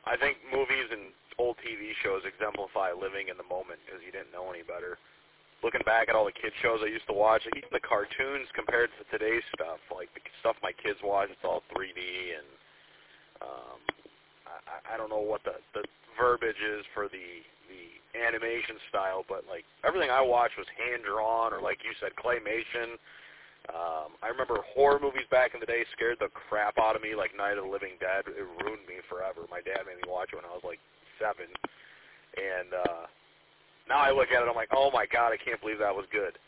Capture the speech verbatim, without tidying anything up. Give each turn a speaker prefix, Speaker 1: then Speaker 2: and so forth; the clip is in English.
Speaker 1: I think movies and old T V shows exemplify living in the moment because you didn't know any better. Looking back at all the kid shows I used to watch, like even the cartoons compared to today's stuff, like the stuff my kids watch, it's all three D, and um, I, I don't know what the, the verbiage is for the the animation style, but like everything I watched was hand drawn, or like you said, claymation. Um, I remember horror movies back in the day scared the crap out of me, like Night of the Living Dead. It ruined me forever. My dad made me watch it when I was like seven, and uh, now I look at it, I'm like, oh my god, I can't believe that was good.